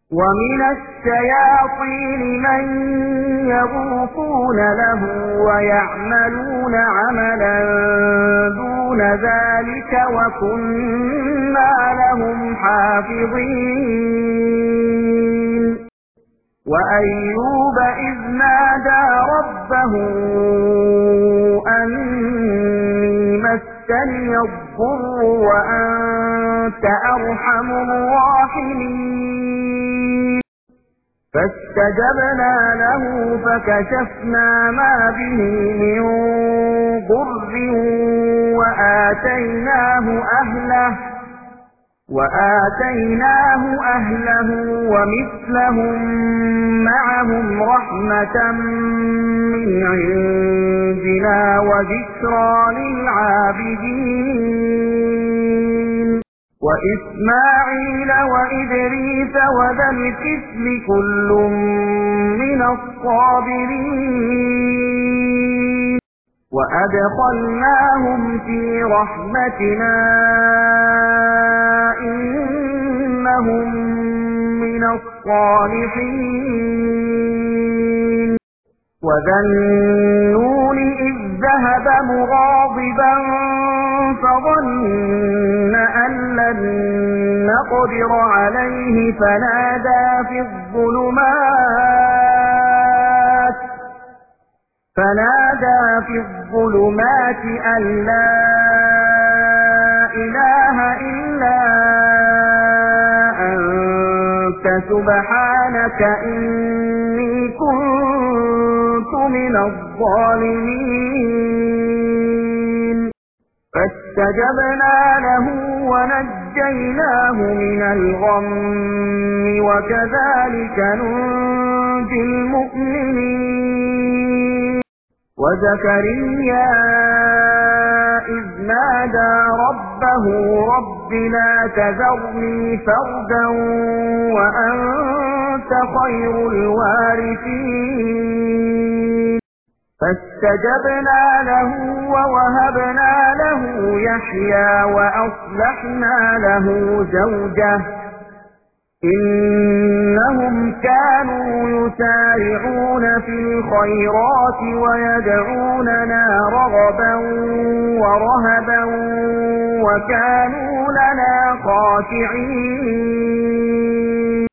ومن الشياطين من يغوصون له ويعملون عملا دون ذلك وكنا لهم حافظين وأيوب إذ نادى ربه أني مسني الضر وأنت أرحم الراحمين فاستجبنا له فكشفنا ما به من ضر وآتيناه أهله ومثلهم معهم رحمة من عندنا وذكرى للعابدين وإسماعيل وإدريس وذا الكفل كل من الصابرين وأدخلناهم في رحمتنا إنهم من الصالحين وذا النون إذ ذهب مغاضبا فظن أن لن نقدر عليه فنادى في الظلمات أن لا إله إلا أنت سبحانك إني كنت من الظالمين فاستجبنا له ونجيناه من الغم وكذلك ننجي المؤمنين وزكريا إذ نادى ربه رب لا تذرني فردا وأنت خير الوارثين فاستجبنا له ووهبنا له يحيى وأصلحنا له زوجه إنهم كانوا يسارعون في الخيرات ويدعوننا رغبا ورهبا وكانوا لنا خاشعين